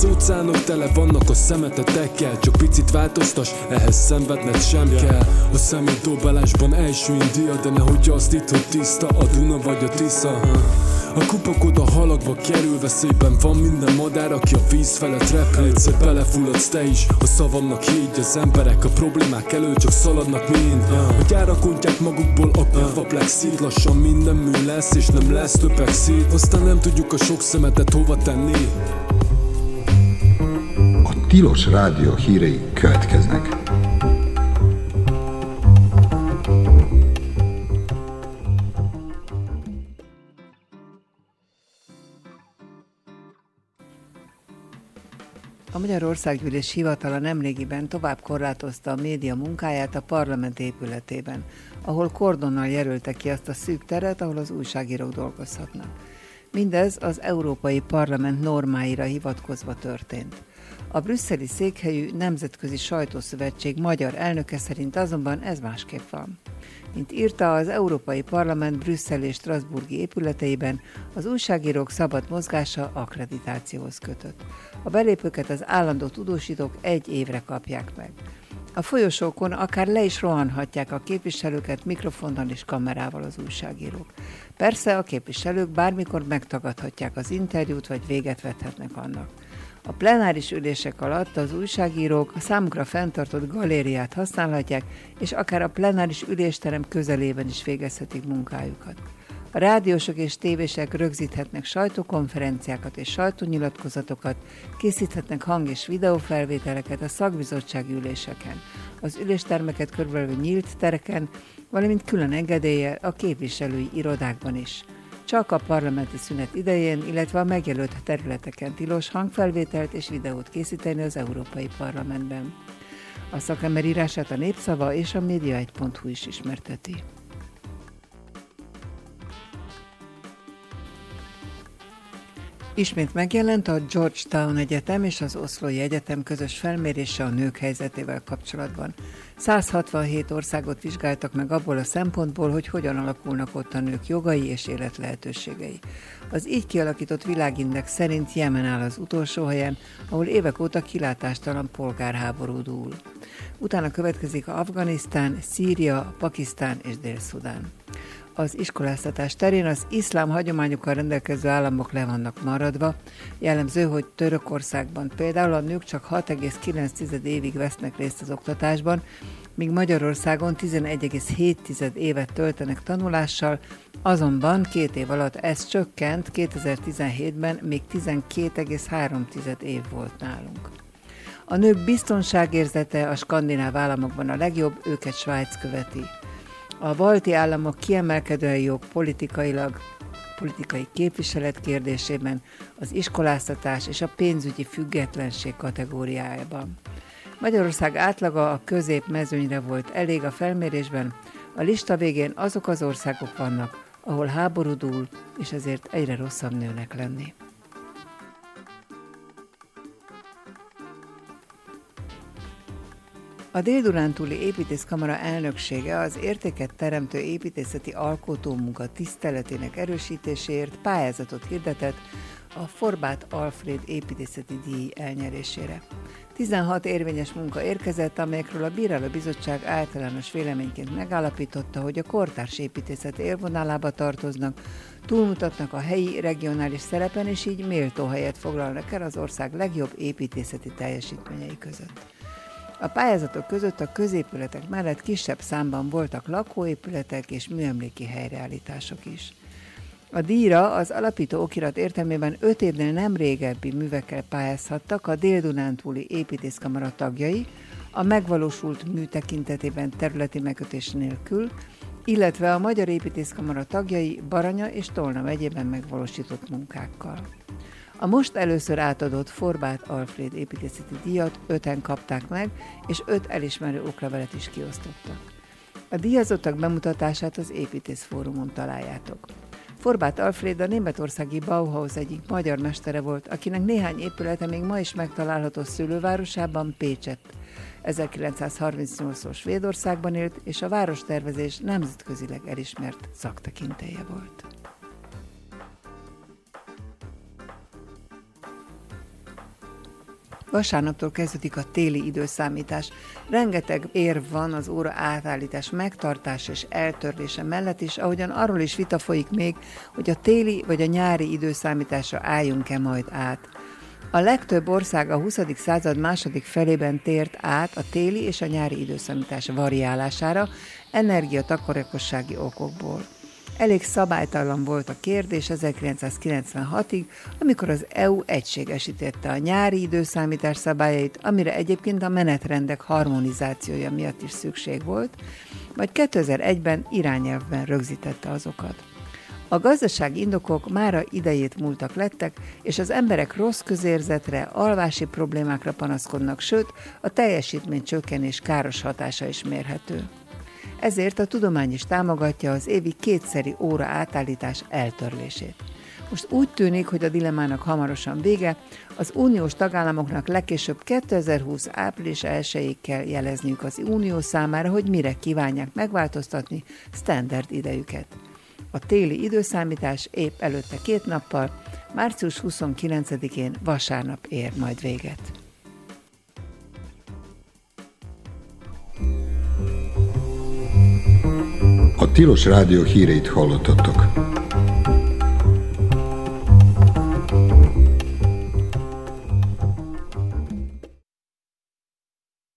óceánok tele vannak a szemetetekkel. Csak picit változtas, ehhez szenvedned sem kell. A szemétdobálásban első India, de nehogy azt itt, hogy tiszta a Duna vagy a Tisza. A kupak oda halakba kerül, veszélyben van minden madár, aki a víz felett repül. Egyszer belefulladsz te is, a szavamnak higgy. Az emberek a problémák elől csak szaladnak mind. A gyárak ontják magukból a puffaplexit. Lassan minden mű lesz, és nem lesz több exit. Aztán nem tudjuk a sok szemetet hova tenni. A Tilos Rádió hírei következnek. A Magyar Országgyűlés hivatala nemrégiben tovább korlátozta a média munkáját a parlament épületében, ahol kordonnal jelölte ki azt a szűk teret, ahol az újságírók dolgozhatnak. Mindez az Európai Parlament normáira hivatkozva történt. A brüsszeli székhelyű Nemzetközi Sajtószövetség magyar elnöke szerint azonban ez másképp van. Mint írta, az Európai Parlament Brüsszel és Strasbourgi épületeiben az újságírók szabad mozgása akkreditációhoz kötött. A belépőket az állandó tudósítók 1 évre kapják meg. A folyosókon akár le is rohanhatják a képviselőket mikrofonnal és kamerával az újságírók. Persze a képviselők bármikor megtagadhatják az interjút, vagy véget vethetnek annak. A plenáris ülések alatt az újságírók a számukra fenntartott galériát használhatják, és akár a plenáris ülésterem közelében is végezhetik munkájukat. A rádiósok és tévések rögzíthetnek sajtókonferenciákat és sajtónyilatkozatokat, készíthetnek hang- és videófelvételeket a szakbizottsági üléseken, az üléstermeket körülbelül nyílt tereken, valamint külön engedéllyel a képviselői irodákban is. Csak a parlamenti szünet idején, illetve a megjelölt területeken tilos hangfelvételt és videót készíteni az Európai Parlamentben. A szakember írását a Népszava és a Média1.hu is ismerteti. Ismét megjelent a Georgetown Egyetem és az Oszlói Egyetem közös felmérése a nők helyzetével kapcsolatban. 167 országot vizsgáltak meg abból a szempontból, hogy hogyan alakulnak ott a nők jogai és életlehetőségei. Az így kialakított világindex szerint Jemen áll az utolsó helyen, ahol évek óta kilátástalan polgárháború dúl. Utána következik Afganisztán, Szíria, Pakisztán és Dél-Szudán. Az iskoláztatás terén az iszlám hagyományokkal rendelkező államok le vannak maradva. Jellemző, hogy Törökországban például a nők csak 6,9 évig vesznek részt az oktatásban, míg Magyarországon 11,7 évet töltenek tanulással, azonban 2 év alatt ez csökkent, 2017-ben még 12,3 év volt nálunk. A nők biztonságérzete a skandináv államokban a legjobb, őket Svájc követi. A balti államok kiemelkedően jók politikai képviselet kérdésében, az iskoláztatás és a pénzügyi függetlenség kategóriájában. Magyarország átlaga a középmezőnyre volt elég a felmérésben, a lista végén azok az országok vannak, ahol háború dúl, és ezért egyre rosszabb nőnek lenni. A Dél-Dunántúli Építészkamara elnöksége az értéket teremtő építészeti alkotómunka tiszteletének erősítéséért pályázatot hirdetett a Forbát Alfréd építészeti díj elnyerésére. 16 érvényes munka érkezett, amelyekről a bírálóbizottság általános véleményként megállapította, hogy a kortárs építészet élvonalába tartoznak, túlmutatnak a helyi, regionális szerepen, és így méltó helyet foglalnak el az ország legjobb építészeti teljesítményei között. A pályázatok között a középületek mellett kisebb számban voltak lakóépületek és műemléki helyreállítások is. A díjra az alapító okirat értelmében 5 évnél nem régebbi művekkel pályázhattak a Dél-Dunántúli Építészkamara tagjai, a megvalósult mű tekintetében területi megkötés nélkül, illetve a Magyar Építészkamara tagjai Baranya és Tolna megyében megvalósított munkákkal. A most először átadott Forbát Alfréd építészeti díjat 5-en kapták meg, és 5 elismerő oklevelet is kiosztottak. A díjazottak bemutatását az Építészfórumon találjátok. Forbát Alfréd a németországi Bauhaus egyik magyar mestere volt, akinek néhány épülete még ma is megtalálható szülővárosában, Pécsett. 1938-tól Svédországban élt, és a várostervezés nemzetközileg elismert szaktekintélye volt. Vasárnaptól kezdődik a téli időszámítás. Rengeteg érv van az óra átállítás megtartása és eltörlése mellett is, ahogyan arról is vita folyik még, hogy a téli vagy a nyári időszámításra álljunk-e majd át. A legtöbb ország a 20. század második felében tért át a téli és a nyári időszámítás variálására energiatakarékossági okokból. Elég szabálytalan volt a kérdés 1996-ig, amikor az EU egységesítette a nyári időszámítás szabályait, amire egyébként a menetrendek harmonizációja miatt is szükség volt, majd 2001-ben irányelvben rögzítette azokat. A gazdasági indokok mára idejét múltak lettek, és az emberek rossz közérzetre, alvási problémákra panaszkodnak, sőt, a teljesítmény csökkenés káros hatása is mérhető. Ezért a tudomány is támogatja az évi 2-szeri óra átállítás eltörlését. Most úgy tűnik, hogy a dilemmának hamarosan vége, az uniós tagállamoknak legkésőbb 2020. április 1-ig kell jelezniük az unió számára, hogy mire kívánják megváltoztatni standard idejüket. A téli időszámítás épp előtte 2 nappal, március 29-én vasárnap ér majd véget. A Tilos Rádió híreit hallottatok.